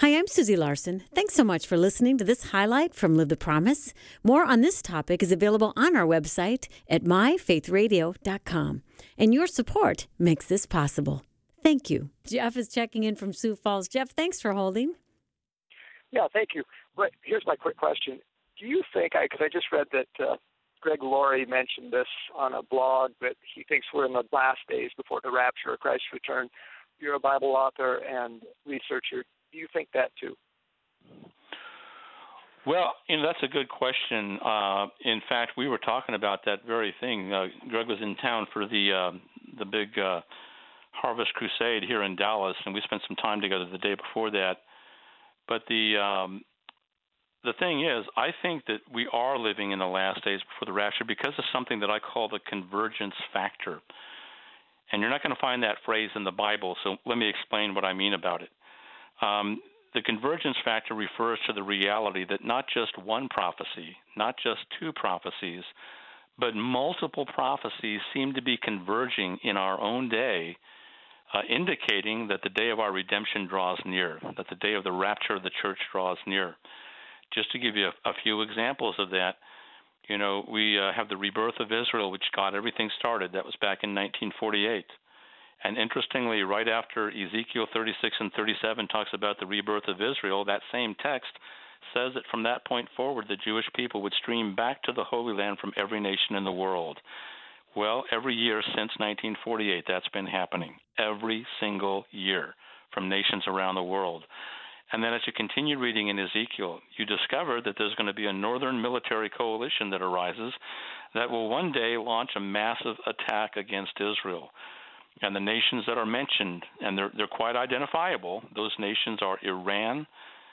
Hi, I'm Susie Larson. Thanks so much for listening to this highlight from Live the Promise. More on this topic is available on our website at myfaithradio.com. And your support makes this possible. Thank you. Jeff is checking in from Sioux Falls. Jeff, thanks for holding. Yeah, thank you. But here's my quick question. Do you think, because I just read that Greg Laurie mentioned this on a blog, that he thinks we're in the last days before the rapture or Christ's return. You're a Bible author and researcher. Do you think that too? Well, that's a good question. In fact, we were talking about that very thing. Greg was in town for the big Harvest Crusade here in Dallas, and we spent some time together the day before that. But the thing is, I think that we are living in the last days before the rapture because of something that I call the convergence factor. And you're not going to find that phrase in the Bible, so let me explain what I mean about it. The convergence factor refers to the reality that not just one prophecy, not just two prophecies, but multiple prophecies seem to be converging in our own day, indicating that the day of our redemption draws near, that the day of the rapture of the church draws near. Just to give you a few examples of that, we have the rebirth of Israel, which got everything started. That was back in 1948. And interestingly, right after Ezekiel 36 and 37 talks about the rebirth of Israel, that same text says that from that point forward, the Jewish people would stream back to the Holy Land from every nation in the world. Well, every year since 1948, that's been happening. Every single year from nations around the world. And then as you continue reading in Ezekiel, you discover that there's going to be a northern military coalition that arises that will one day launch a massive attack against Israel. And the nations that are mentioned, and they're quite identifiable, those nations are Iran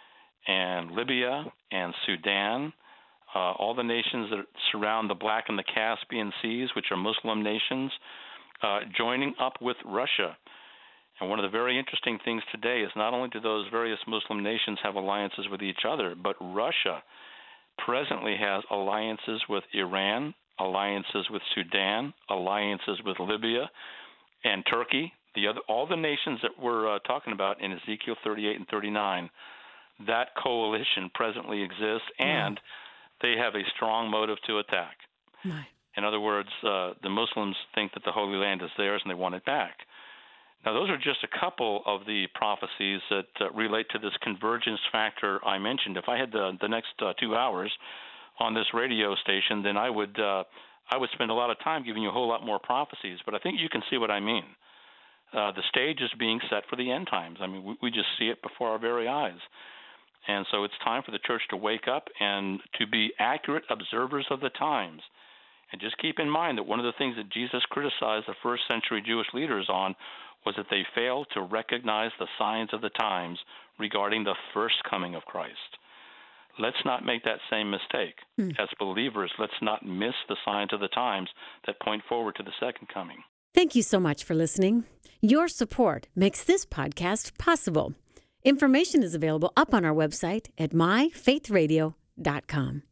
and Libya and Sudan, all the nations that surround the Black and the Caspian Seas, which are Muslim nations, joining up with Russia. And one of the very interesting things today is not only do those various Muslim nations have alliances with each other, but Russia presently has alliances with Iran, alliances with Sudan, alliances with Libya, and Turkey, all the nations that we're talking about in Ezekiel 38 and 39, that coalition presently exists, and they have a strong motive to attack. In other words, the Muslims think that the Holy Land is theirs and they want it back. Now, those are just a couple of the prophecies that relate to this convergence factor I mentioned. If I had the next 2 hours on this radio station, then I would spend a lot of time giving you a whole lot more prophecies, but I think you can see what I mean. The stage is being set for the end times. I mean, we just see it before our very eyes. And so it's time for the church to wake up and to be accurate observers of the times. And just keep in mind that one of the things that Jesus criticized the first century Jewish leaders on was that they failed to recognize the signs of the times regarding the first coming of Christ. Let's not make that same mistake. As believers, let's not miss the signs of the times that point forward to the second coming. Thank you so much for listening. Your support makes this podcast possible. Information is available up on our website at myfaithradio.com.